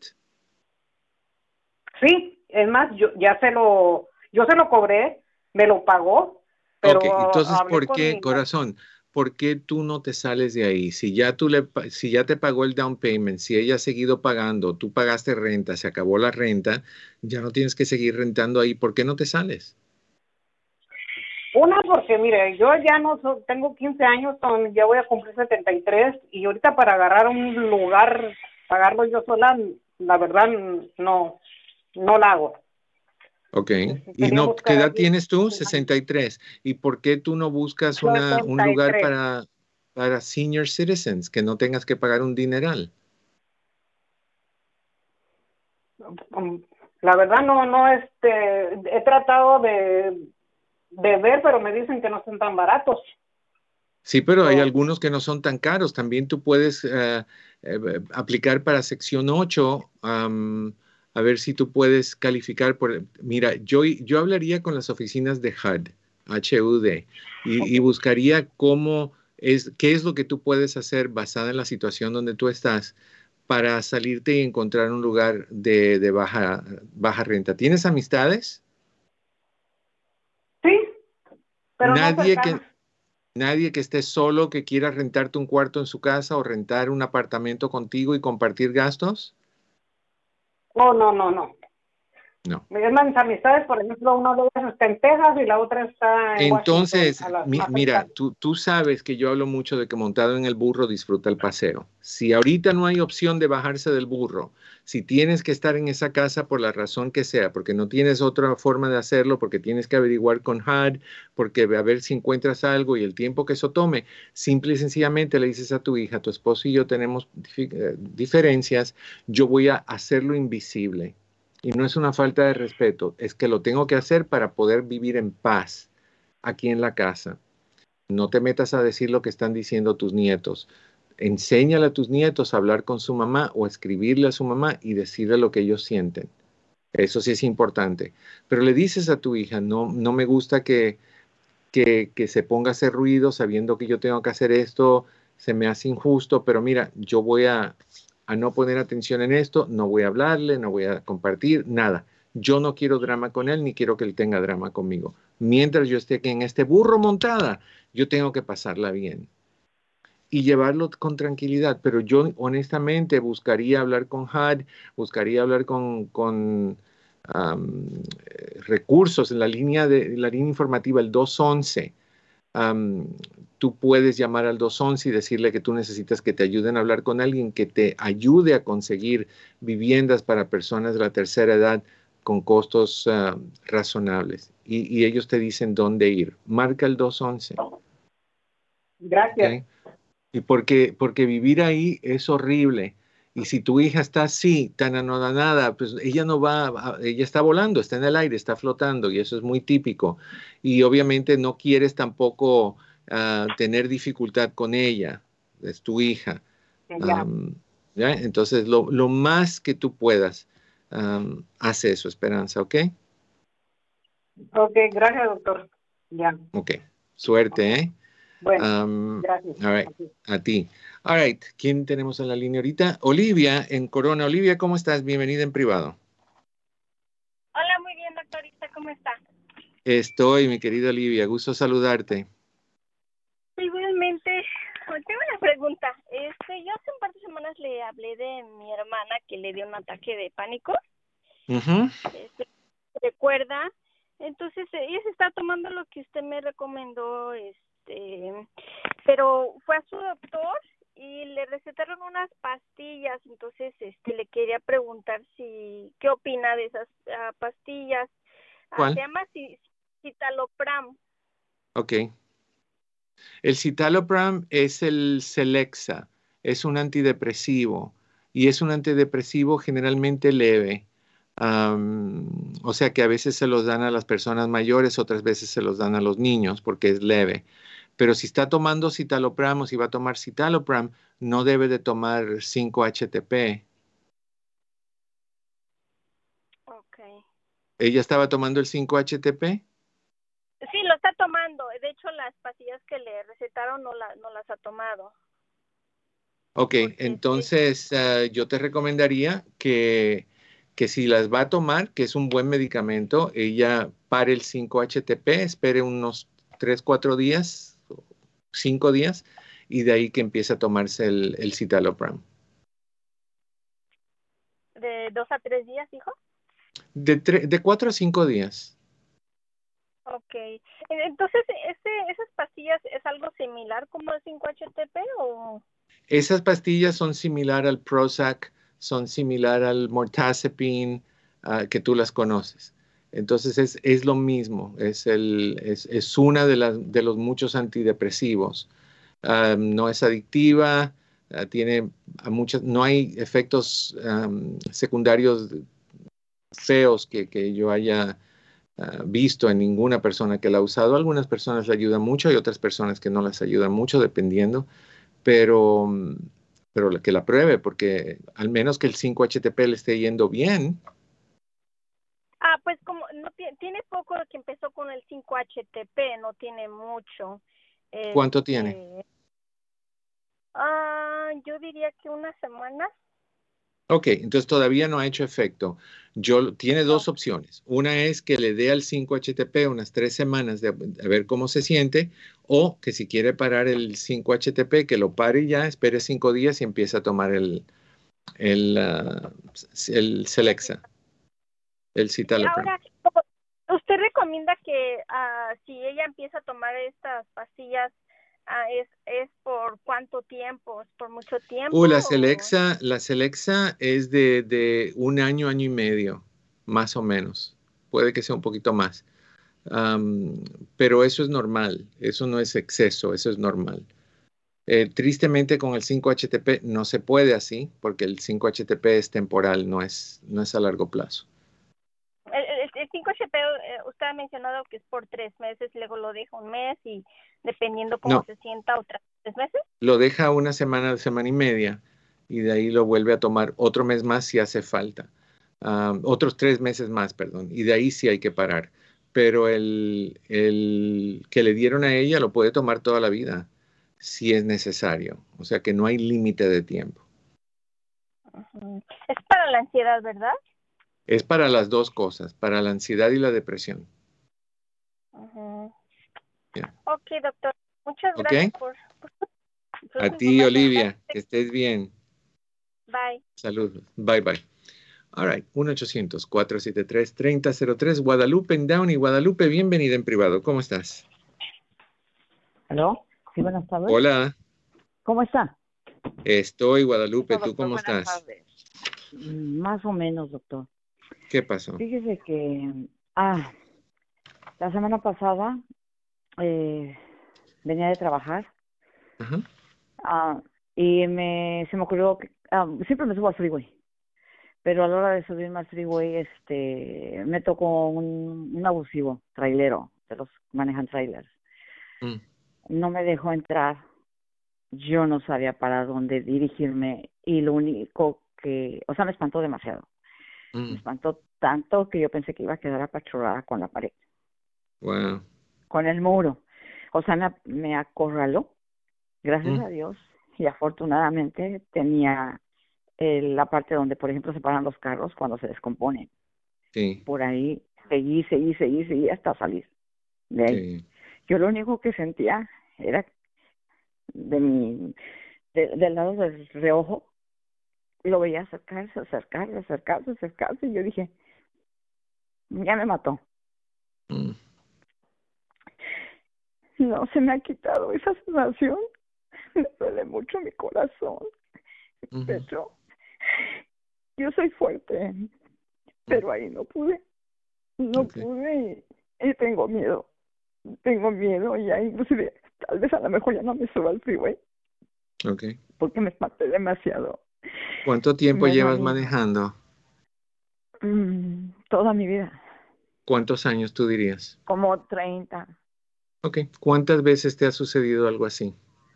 Sí, es más, yo se lo cobré, me lo pagó, pero... Ok, entonces, ¿por qué, corazón? ¿Por qué tú no te sales de ahí? Si ya te pagó el down payment, si ella ha seguido pagando, tú pagaste renta, se acabó la renta, ya no tienes que seguir rentando ahí, ¿por qué no te sales? Una, porque mire, yo ya tengo 15 años, ya voy a cumplir 73, y ahorita para agarrar un lugar, pagarlo yo sola, la verdad no la hago. Ok, ¿y qué edad tienes tú? 63. ¿Y por qué tú no buscas un lugar para senior citizens, que no tengas que pagar un dineral? La verdad he tratado de ver, pero me dicen que no son tan baratos. Sí, pero hay algunos que no son tan caros. También tú puedes aplicar para sección 8, a ver si tú puedes calificar mira, yo hablaría con las oficinas de HUD, H-U-D, y buscaría qué es lo que tú puedes hacer basada en la situación donde tú estás para salirte y encontrar un lugar de baja renta. ¿Tienes amistades? Sí, pero nadie que esté solo, que quiera rentarte un cuarto en su casa o rentar un apartamento contigo y compartir gastos. Oh, no. No. Mis amistades, por ejemplo, una de ellas está en Texas y la otra está en Entonces, Washington. Mira, tú sabes que yo hablo mucho de que montado en el burro disfruta el paseo. Si ahorita no hay opción de bajarse del burro, si tienes que estar en esa casa por la razón que sea, porque no tienes otra forma de hacerlo, porque tienes que averiguar con HUD, porque a ver si encuentras algo y el tiempo que eso tome, simple y sencillamente le dices a tu hija, tu esposo y yo tenemos diferencias, yo voy a hacerlo invisible. Y no es una falta de respeto, es que lo tengo que hacer para poder vivir en paz aquí en la casa. No te metas a decir lo que están diciendo tus nietos. Enséñale a tus nietos a hablar con su mamá o escribirle a su mamá y decirle lo que ellos sienten. Eso sí es importante. Pero le dices a tu hija, no me gusta que se ponga a hacer ruido sabiendo que yo tengo que hacer esto, se me hace injusto, pero mira, yo voy a no poner atención en esto, no voy a hablarle, no voy a compartir, nada. Yo no quiero drama con él, ni quiero que él tenga drama conmigo. Mientras yo esté aquí en este burro montada, yo tengo que pasarla bien. y llevarlo con tranquilidad. Pero yo honestamente buscaría hablar con HUD, buscaría hablar con recursos en la línea informativa, el 211. Tú puedes llamar al 211 y decirle que tú necesitas que te ayuden a hablar con alguien que te ayude a conseguir viviendas para personas de la tercera edad con costos razonables. Y ellos te dicen dónde ir. Marca el 211. Gracias. ¿Okay? Y porque vivir ahí es horrible. Y si tu hija está así, tan anonadada, pues ella no va, ella está volando, está en el aire, está flotando, y eso es muy típico. Y obviamente no quieres tampoco tener dificultad con ella, es tu hija. ¿Ya? Entonces, lo más que tú puedas, haz eso, Esperanza, ¿ok? Ok, gracias, doctor. Ya. Ok, suerte, ¿eh? Bueno, gracias. All right. A ti. All right, ¿quién tenemos en la línea ahorita? Olivia, en Corona. Olivia, ¿cómo estás? Bienvenida en privado. Hola, muy bien, doctorita, ¿cómo está? Estoy, mi querida Olivia, gusto saludarte. Igualmente, tengo una pregunta. Yo hace un par de semanas le hablé de mi hermana que le dio un ataque de pánico. ¿Recuerda? Entonces, ella se está tomando lo que usted me recomendó, pero fue a su doctor y le recetaron unas pastillas. Entonces, le quería preguntar qué opina de esas pastillas. ¿Cuál? Se llama citalopram. Ok. El citalopram es el Celexa, es un antidepresivo y es un antidepresivo generalmente leve. O sea que a veces se los dan a las personas mayores, otras veces se los dan a los niños porque es leve. Pero si está tomando citalopram o si va a tomar citalopram, no debe de tomar 5-HTP. Ok. ¿Ella estaba tomando el 5-HTP? Sí, lo está tomando. De hecho, las pastillas que le recetaron no las ha tomado. Ok, entonces yo te recomendaría que si las va a tomar, que es un buen medicamento, ella pare el 5-HTP, espere unos 3-4 días, 5 días, y de ahí que empiece a tomarse el citalopram. ¿De 2 a 3 días, hijo? De 4 a 5 días. Ok. Entonces, ¿esas pastillas es algo similar como el 5-HTP o...? Esas pastillas son similar al Prozac, son similar al Mirtazapine, que tú las conoces. Entonces es lo mismo, es una de los muchos antidepresivos. No es adictiva, no hay efectos secundarios feos que yo haya visto en ninguna persona que la ha usado. Algunas personas la ayudan mucho y otras personas que no las ayudan mucho, dependiendo. Pero que la pruebe, porque al menos que el 5-HTP le esté yendo bien. Pues como no tiene poco que empezó con el 5-HTP, no tiene mucho. ¿Cuánto tiene? Yo diría que una semana. Ok, entonces todavía no ha hecho efecto. Tiene dos opciones. Una es que le dé al 5-HTP unas 3 semanas a ver cómo se siente, o que si quiere parar el 5-HTP, que lo pare ya, espere 5 días y empiece a tomar el Celexa, el citalopram. Ahora, ¿usted recomienda que si ella empieza a tomar estas pastillas, es por cuánto tiempo? ¿Es por mucho tiempo? La Celexa es de 1 año, año y medio, más o menos. Puede que sea un poquito más. Pero eso es normal, eso no es exceso, eso es normal. Tristemente con el 5-HTP no se puede así, porque el 5-HTP es temporal, no es a largo plazo. El 5-HTP, usted ha mencionado que es por 3 meses, luego lo deja un mes y dependiendo cómo se sienta, otras 3 meses. Lo deja una semana y media y de ahí lo vuelve a tomar otro mes más si hace falta. Otros 3 meses más, perdón, y de ahí sí hay que parar. Pero el que le dieron a ella lo puede tomar toda la vida, si es necesario. O sea que no hay límite de tiempo. Es para la ansiedad, ¿verdad? Es para las dos cosas, para la ansiedad y la depresión. Yeah. Ok, doctor. Muchas gracias por Disfruten A ti, su Olivia, noche. que estés bien. Bye. Saludos. Bye, bye. All right, 1-800-473-3003, Guadalupe en Downey. Guadalupe, bienvenida en privado. ¿Cómo estás? ¿Aló? Sí, buenas tardes. Hola. ¿Cómo está? Estoy, Guadalupe. Doctor, ¿Tú cómo buenas estás? tardes. Más o menos, doctor. ¿Qué pasó? Fíjese que la semana pasada venía de trabajar. Ajá. Y se me ocurrió que siempre me subo al freeway, pero a la hora de subirme al freeway me tocó un abusivo trailero, de los que manejan trailers. No me dejó entrar. Yo no sabía para dónde dirigirme y lo único que, o sea, me espantó demasiado. Me espantó tanto que yo pensé que iba a quedar apachurrada con la pared. Wow. Con el muro. O sea, me acorraló, gracias a Dios, y afortunadamente tenía la parte donde, por ejemplo, se paran los carros cuando se descomponen. Sí. Por ahí seguí hasta salir de ahí. Sí. Yo lo único que sentía era del lado del reojo, lo veía acercarse, y yo dije, ya me mató. No se me ha quitado esa sensación. Me duele mucho mi corazón. Pero yo soy fuerte, pero ahí no pude. No pude y tengo miedo. Y ya inclusive, tal vez a lo mejor ya no me subo al freeway. Okay. Porque me espanté demasiado. ¿Cuánto tiempo llevas manejando? Toda mi vida. ¿Cuántos años tú dirías? Como 30. Ok. ¿Cuántas veces te ha sucedido algo así?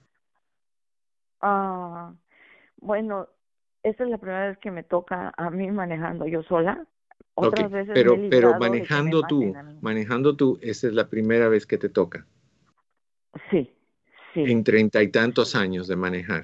Bueno, esta es la primera vez que me toca a mí manejando yo sola. Otras veces pero me he librado manejando tú, esta es la primera vez que te toca. Sí. En 30 y tantos años de manejar.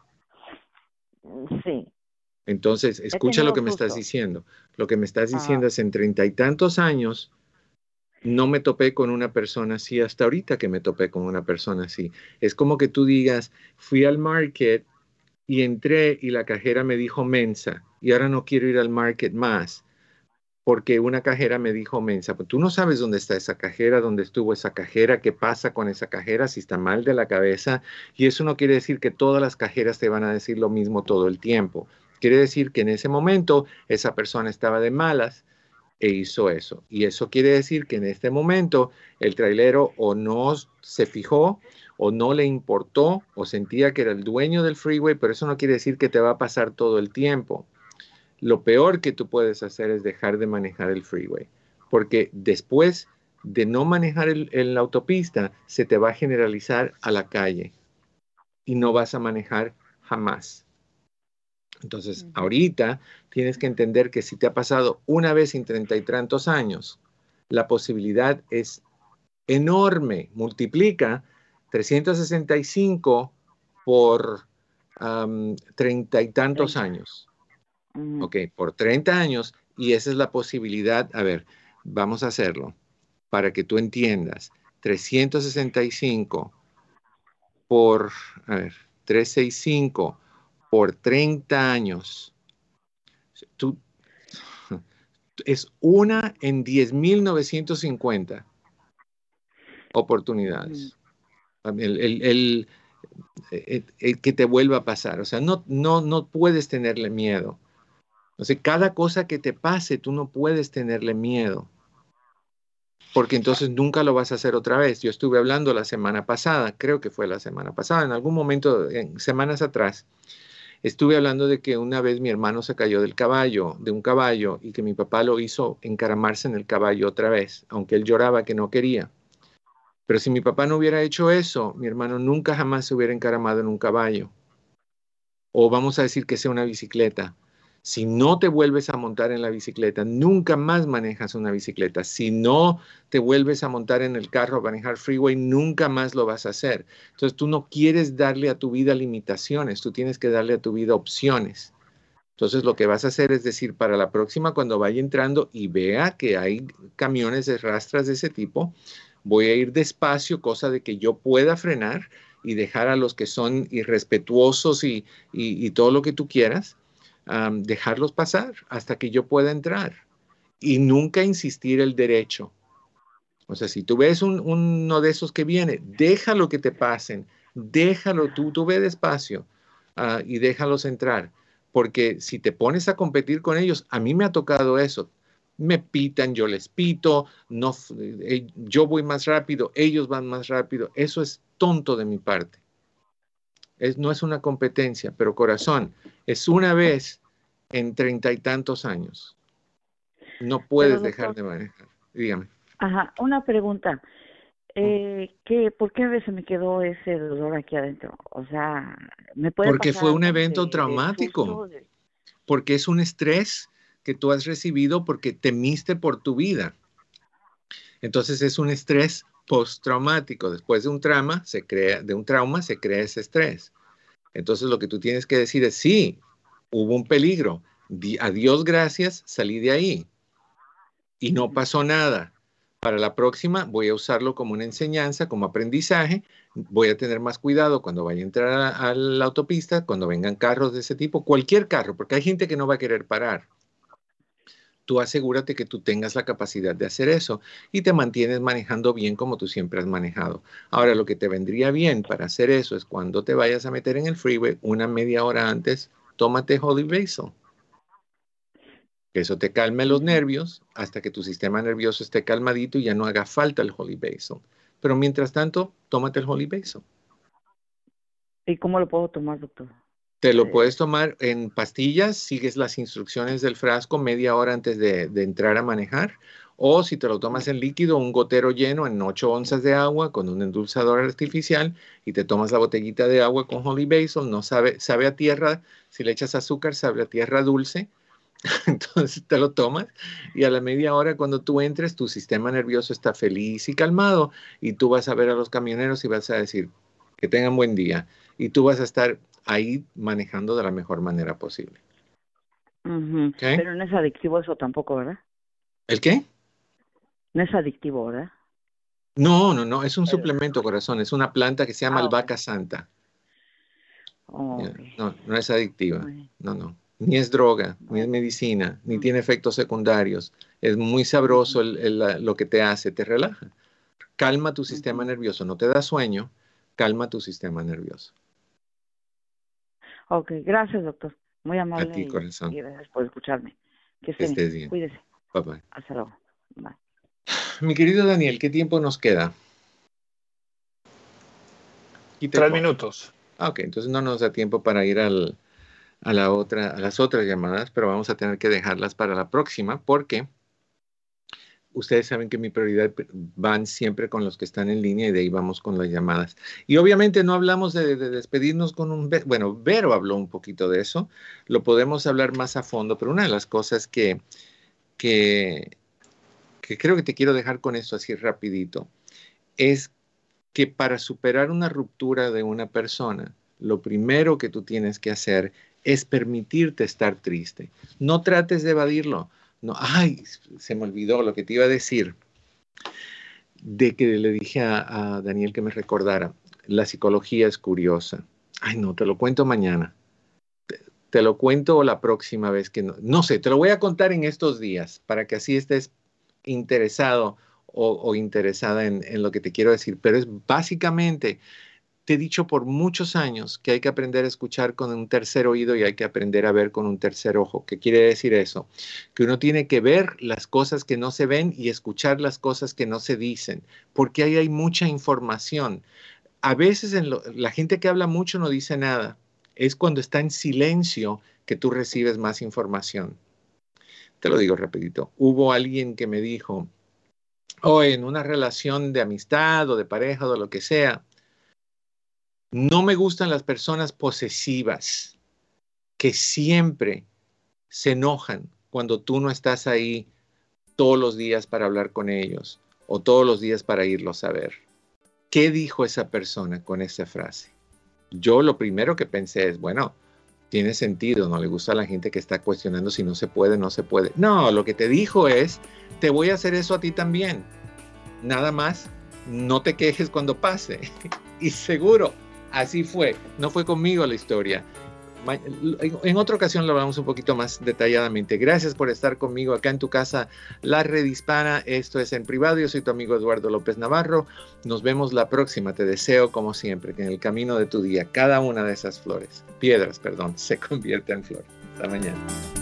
Sí. Entonces, escucha lo que me estás diciendo. Lo que me estás diciendo es en 30 y tantos años no me topé con una persona así hasta ahorita que me topé con una persona así. Es como que tú digas, fui al market y entré y la cajera me dijo mensa y ahora no quiero ir al market más porque una cajera me dijo mensa. Pues tú no sabes dónde está esa cajera, dónde estuvo esa cajera, qué pasa con esa cajera, si está mal de la cabeza. Y eso no quiere decir que todas las cajeras te van a decir lo mismo todo el tiempo. Quiere decir que en ese momento esa persona estaba de malas e hizo eso. Y eso quiere decir que en este momento el trailero o no se fijó o no le importó o sentía que era el dueño del freeway, pero eso no quiere decir que te va a pasar todo el tiempo. Lo peor que tú puedes hacer es dejar de manejar el freeway, porque después de no manejar la autopista, se te va a generalizar a la calle y no vas a manejar jamás. Entonces, ahorita tienes que entender que si te ha pasado una vez en 30 y tantos años, la posibilidad es enorme. Multiplica 365 por 30 y tantos años. Ok, por 30 años, y esa es la posibilidad. A ver, vamos a hacerlo para que tú entiendas. 365 por, 365 por 30 años. Es una en 10.950 oportunidades. El que te vuelva a pasar. O sea, no puedes tenerle miedo. O sea, cada cosa que te pase, tú no puedes tenerle miedo, porque entonces nunca lo vas a hacer otra vez. Yo estuve hablando la semana pasada, creo que fue la semana pasada, en algún momento, semanas atrás, estuve hablando de que una vez mi hermano se cayó de un caballo, y que mi papá lo hizo encaramarse en el caballo otra vez, aunque él lloraba que no quería. Pero si mi papá no hubiera hecho eso, mi hermano nunca jamás se hubiera encaramado en un caballo. O vamos a decir que sea una bicicleta. Si no te vuelves a montar en la bicicleta, nunca más manejas una bicicleta. Si no te vuelves a montar en el carro a manejar freeway, nunca más lo vas a hacer. Entonces tú no quieres darle a tu vida limitaciones, tú tienes que darle a tu vida opciones. Entonces lo que vas a hacer es decir, para la próxima, cuando vaya entrando y vea que hay camiones de rastras de ese tipo, voy a ir despacio, cosa de que yo pueda frenar y dejar a los que son irrespetuosos y todo lo que tú quieras, dejarlos pasar hasta que yo pueda entrar y nunca insistir el derecho. O sea, si tú ves uno de esos que viene, déjalo que te pasen, déjalo, tú ve despacio y déjalos entrar, porque si te pones a competir con ellos, a mí me ha tocado eso. Me pitan, yo les pito, no, yo voy más rápido, ellos van más rápido. Eso es tonto de mi parte. No es una competencia, pero corazón, es una vez en 30 y tantos años. No puedes dejar de manejar. Dígame. Ajá, una pregunta. ¿Por qué a veces me quedó ese dolor aquí adentro? O sea, ¿me puede Porque pasar fue un algo evento de traumático. susto? Porque es un estrés que tú has recibido porque temiste por tu vida. Entonces es un estrés postraumático. Después de un trauma se crea ese estrés. Entonces lo que tú tienes que decir es, sí, hubo un peligro. A Dios gracias, salí de ahí. Y no pasó nada. Para la próxima voy a usarlo como una enseñanza, como aprendizaje. Voy a tener más cuidado cuando vaya a entrar a la autopista, cuando vengan carros de ese tipo, cualquier carro, porque hay gente que no va a querer parar. Tú asegúrate que tú tengas la capacidad de hacer eso y te mantienes manejando bien como tú siempre has manejado. Ahora, lo que te vendría bien para hacer eso es cuando te vayas a meter en el freeway, una media hora antes, tómate Holy Basil. Que eso te calme los nervios hasta que tu sistema nervioso esté calmadito y ya no haga falta el Holy Basil. Pero mientras tanto, tómate el Holy Basil. ¿Y cómo lo puedo tomar, doctor? Te lo puedes tomar en pastillas, sigues las instrucciones del frasco media hora antes de entrar a manejar, o si te lo tomas en líquido, un gotero lleno en 8 onzas de agua con un endulzador artificial y te tomas la botellita de agua con Holy Basil, no sabe a tierra, si le echas azúcar sabe a tierra dulce, entonces te lo tomas y a la media hora cuando tú entres tu sistema nervioso está feliz y calmado y tú vas a ver a los camioneros y vas a decir que tengan buen día y tú vas a estar ahí manejando de la mejor manera posible. ¿Okay? Pero no es adictivo eso tampoco, ¿verdad? ¿El qué? No es adictivo, ¿verdad? No, es un suplemento, corazón, es una planta que se llama albahaca santa. Okay. No es adictiva, no. Ni es droga, ni es medicina, ni tiene efectos secundarios. Es muy sabroso lo que te hace, te relaja. Calma tu sistema nervioso, no te da sueño, calma tu sistema nervioso. Ok, gracias, doctor. Muy amable. A ti, corazón. Y gracias por escucharme. Que estés bien. Cuídese. Bye, bye. Hasta luego. Bye. Mi querido Daniel, ¿qué tiempo nos queda? 3 minutos. Ok, entonces no nos da tiempo para ir a las otras llamadas, pero vamos a tener que dejarlas para la próxima porque ustedes saben que mi prioridad van siempre con los que están en línea y de ahí vamos con las llamadas. Y obviamente no hablamos de despedirnos con un beso. Bueno, Vero habló un poquito de eso. Lo podemos hablar más a fondo, pero una de las cosas que creo que te quiero dejar con esto así rapidito es que para superar una ruptura de una persona, lo primero que tú tienes que hacer es permitirte estar triste. No trates de evadirlo. No, se me olvidó lo que te iba a decir. De que le dije a Daniel que me recordara. La psicología es curiosa. No, te lo cuento mañana. Te lo cuento la próxima vez que no sé, te lo voy a contar en estos días para que así estés interesado o interesada en lo que te quiero decir. Pero es básicamente, te he dicho por muchos años que hay que aprender a escuchar con un tercer oído y hay que aprender a ver con un tercer ojo. ¿Qué quiere decir eso? Que uno tiene que ver las cosas que no se ven y escuchar las cosas que no se dicen, porque ahí hay mucha información. A veces la gente que habla mucho no dice nada. Es cuando está en silencio que tú recibes más información. Te lo digo rapidito. Hubo alguien que me dijo, en una relación de amistad o de pareja o de lo que sea, no me gustan las personas posesivas que siempre se enojan cuando tú no estás ahí todos los días para hablar con ellos o todos los días para irlos a ver. ¿Qué dijo esa persona con esa frase? Yo lo primero que pensé es, bueno, tiene sentido, no le gusta a la gente que está cuestionando si no se puede, no se puede. No, lo que te dijo es, te voy a hacer eso a ti también. Nada más, no te quejes cuando pase. Y seguro Así fue, no fue conmigo la historia. En otra ocasión lo hablamos un poquito más detalladamente. Gracias por estar conmigo acá en tu casa, La Red Hispana. Esto es En Privado. Yo soy tu amigo Eduardo López Navarro. Nos vemos la próxima. Te deseo, como siempre, que en el camino de tu día, cada una de esas piedras, se convierta en flor. Hasta mañana.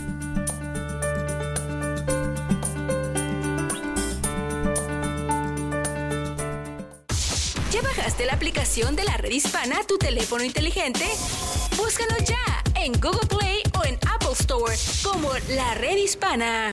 ¿Ya bajaste la aplicación de La Red Hispana a tu teléfono inteligente? Búscanos ya en Google Play o en Apple Store como La Red Hispana.